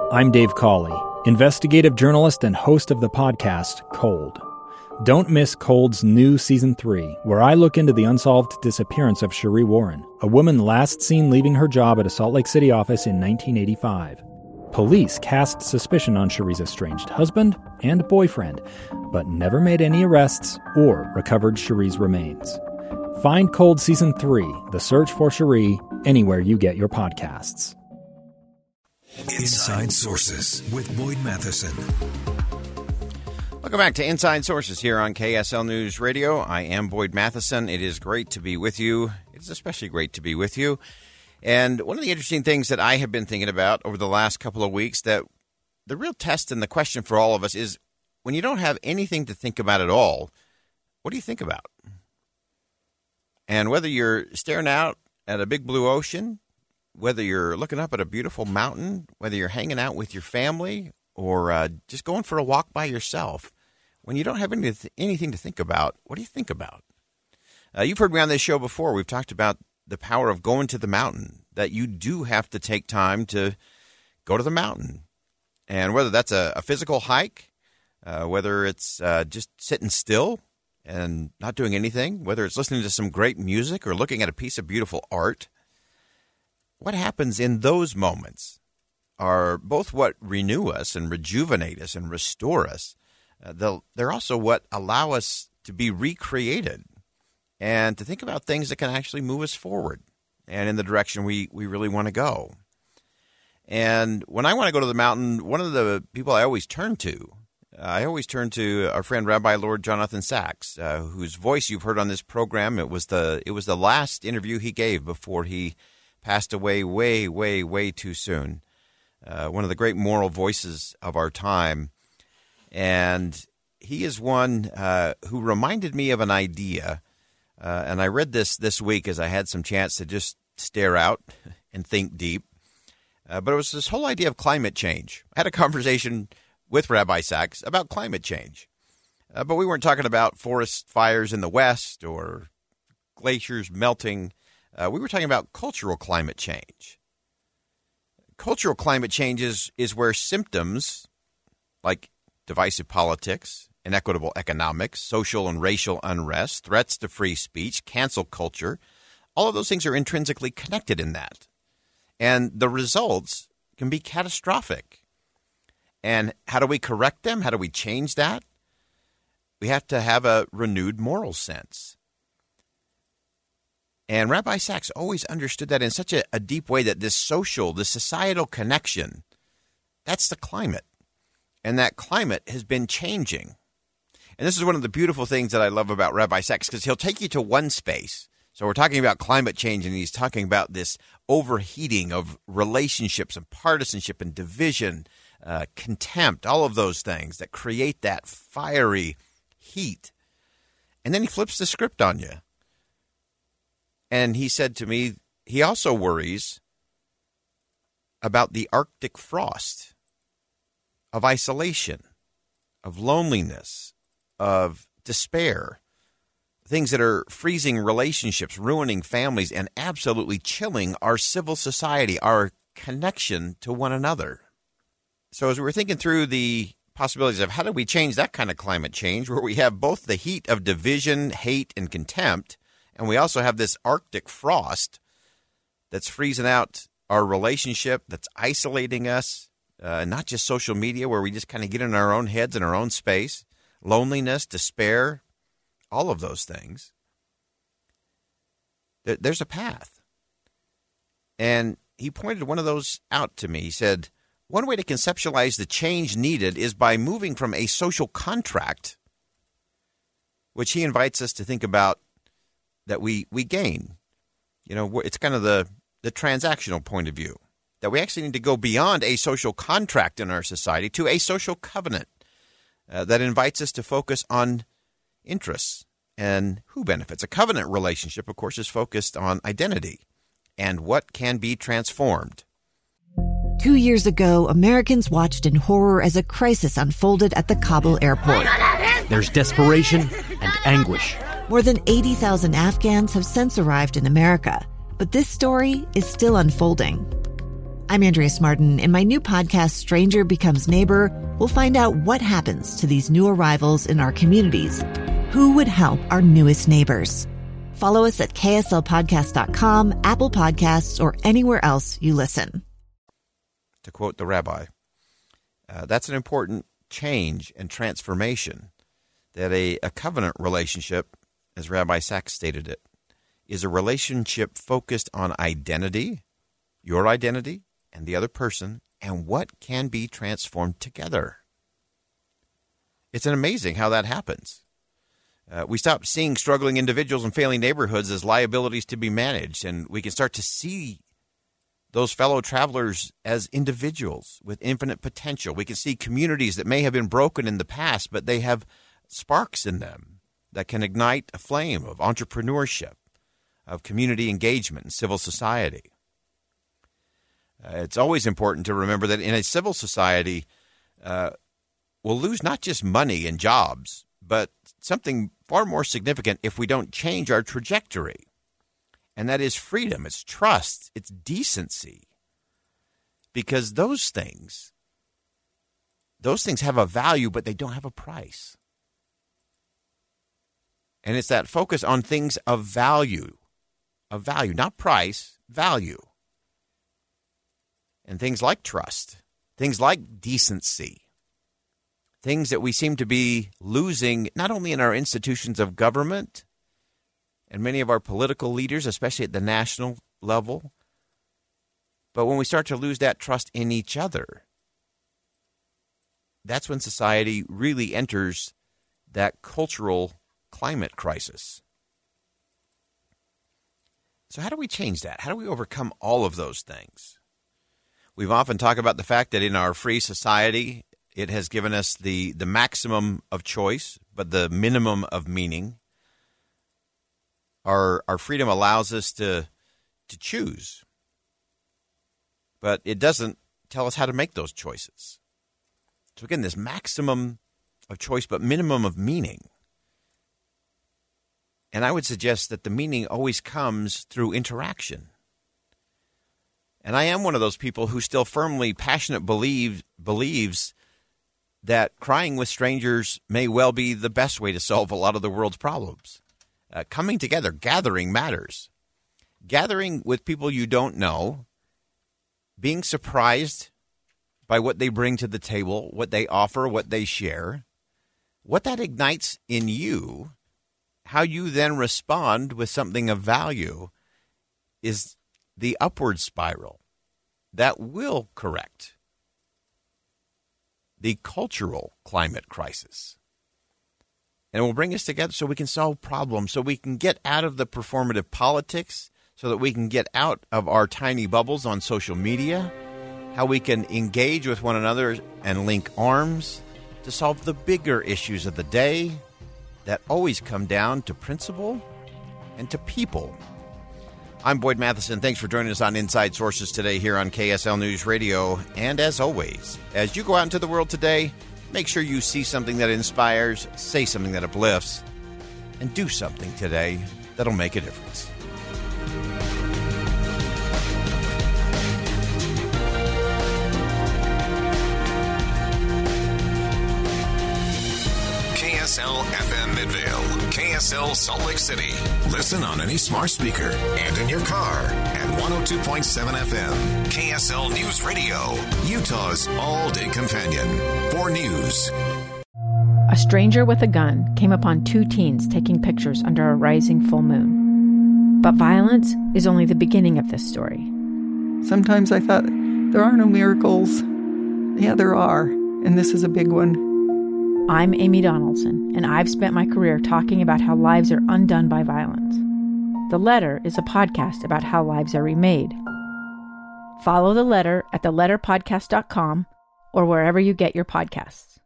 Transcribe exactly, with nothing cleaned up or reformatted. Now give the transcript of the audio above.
I'm Dave Cawley, investigative journalist and host of the podcast Cold. Don't miss Cold's new Season three, where I look into the unsolved disappearance of Sheree Warren, a woman last seen leaving her job at a Salt Lake City office in nineteen eighty-five. Police cast suspicion on Sheree's estranged husband and boyfriend, but never made any arrests or recovered Sheree's remains. Find Cold Season three, The Search for Sheree, anywhere you get your podcasts. Inside Sources with Boyd Matheson. Welcome back to Inside Sources here on K S L News Radio. I am Boyd Matheson. It is great to be with you. It's especially great to be with you. And one of the interesting things that I have been thinking about over the last couple of weeks, that the real test and the question for all of us is, when you don't have anything to think about at all, what do you think about? And whether you're staring out at a big blue ocean, whether you're looking up at a beautiful mountain, whether you're hanging out with your family, or uh, just going for a walk by yourself, when you don't have any, anything to think about, what do you think about? Uh, you've heard me on this show before. We've talked about the power of going to the mountain, that you do have to take time to go to the mountain. And whether that's a, a physical hike, uh, whether it's uh, just sitting still and not doing anything, whether it's listening to some great music or looking at a piece of beautiful art, what happens in those moments are both what renew us and rejuvenate us and restore us. Uh, they're also what allow us to be recreated and to think about things that can actually move us forward and in the direction we, we really want to go. And when I want to go to the mountain, one of the people I always turn to, uh, I always turn to our friend Rabbi Lord Jonathan Sacks, uh, whose voice you've heard on this program. It was the it was the last interview he gave before he passed away way, way, way too soon. Uh, one of the great moral voices of our time. And he is one uh, who reminded me of an idea. Uh, and I read this this week as I had some chance to just stare out and think deep. Uh, but it was this whole idea of climate change. I had a conversation with Rabbi Sacks about climate change. Uh, but we weren't talking about forest fires in the West or glaciers melting. Uh, we were talking about cultural climate change. Cultural climate change is, is where symptoms like divisive politics, inequitable economics, social and racial unrest, threats to free speech, cancel culture, all of those things are intrinsically connected in that. And the results can be catastrophic. And how do we correct them? How do we change that? We have to have a renewed moral sense. And Rabbi Sacks always understood that in such a, a deep way, that this social, this societal connection, that's the climate. And that climate has been changing. And this is one of the beautiful things that I love about Rabbi Sacks, because he'll take you to one space. So we're talking about climate change, and he's talking about this overheating of relationships and partisanship and division, uh, contempt, all of those things that create that fiery heat. And then he flips the script on you. And he said to me, he also worries about the Arctic frost, of isolation, of loneliness, of despair, things that are freezing relationships, ruining families, and absolutely chilling our civil society, our connection to one another. So as we were thinking through the possibilities of how do we change that kind of climate change, where we have both the heat of division, hate, and contempt, and we also have this Arctic frost that's freezing out our relationship, that's isolating us, uh, not just social media where we just kind of get in our own heads in our own space, loneliness, despair, all of those things. There's a path. And he pointed one of those out to me. He said, one way to conceptualize the change needed is by moving from a social contract, which he invites us to think about, that we, we gain. You know, it's kind of the, the transactional point of view, that we actually need to go beyond a social contract in our society to a social covenant uh, that invites us to focus on interests and who benefits. A covenant relationship, of course, is focused on identity and what can be transformed. Two years ago, Americans watched in horror as a crisis unfolded at the Kabul airport. There's desperation and anguish. More than eighty thousand Afghans have since arrived in America, but this story is still unfolding. I'm Andrea Smartin. In my new podcast, Stranger Becomes Neighbor, we'll find out what happens to these new arrivals in our communities. Who would help our newest neighbors? Follow us at K S L podcast dot com, Apple Podcasts, or anywhere else you listen. To quote the rabbi, uh, that's an important change and transformation, that a, a covenant relationship, as Rabbi Sacks stated it, is a relationship focused on identity, your identity, and the other person, and what can be transformed together. It's an amazing how that happens. Uh, we stop seeing struggling individuals and failing neighborhoods as liabilities to be managed, and we can start to see those fellow travelers as individuals with infinite potential. We can see communities that may have been broken in the past, but they have sparks in them that can ignite a flame of entrepreneurship, of community engagement and civil society. Uh, it's always important to remember that in a civil society, uh, we'll lose not just money and jobs, but something far more significant if we don't change our trajectory. And that is freedom, it's trust, it's decency. Because those things, those things have a value, but they don't have a price. And it's that focus on things of value, of value, not price, value. And things like trust, things like decency, things that we seem to be losing not only in our institutions of government and many of our political leaders, especially at the national level, but when we start to lose that trust in each other, that's when society really enters that cultural climate crisis. So how do we change that? How do we overcome all of those things? We've often talked about the fact that in our free society, it has given us the, the maximum of choice, but the minimum of meaning. Our our freedom allows us to to choose, but it doesn't tell us how to make those choices. So again, this maximum of choice, but minimum of meaning. And I would suggest that the meaning always comes through interaction. And I am one of those people who still firmly, passionate believe, believes that crying with strangers may well be the best way to solve a lot of the world's problems. Uh, coming together, gathering matters. Gathering with people you don't know, being surprised by what they bring to the table, what they offer, what they share, what that ignites in you, how you then respond with something of value is the upward spiral that will correct the cultural climate crisis. And it will bring us together so we can solve problems, so we can get out of the performative politics, so that we can get out of our tiny bubbles on social media, how we can engage with one another and link arms to solve the bigger issues of the day that always come down to principle and to people. I'm Boyd Matheson. Thanks for joining us on Inside Sources today here on K S L News Radio. And as always, as you go out into the world today, make sure you see something that inspires, say something that uplifts, and do something today that'll make a difference. K S L F M Midvale, K S L Salt Lake City. Listen on any smart speaker and in your car at one oh two point seven F M. K S L News Radio, Utah's all-day companion for news. A stranger with a gun came upon two teens taking pictures under a rising full moon. But violence is only the beginning of this story. Sometimes I thought, there are no miracles. Yeah, there are, and this is a big one. I'm Amy Donaldson, and I've spent my career talking about how lives are undone by violence. The Letter is a podcast about how lives are remade. Follow The Letter at the letter podcast dot com or wherever you get your podcasts.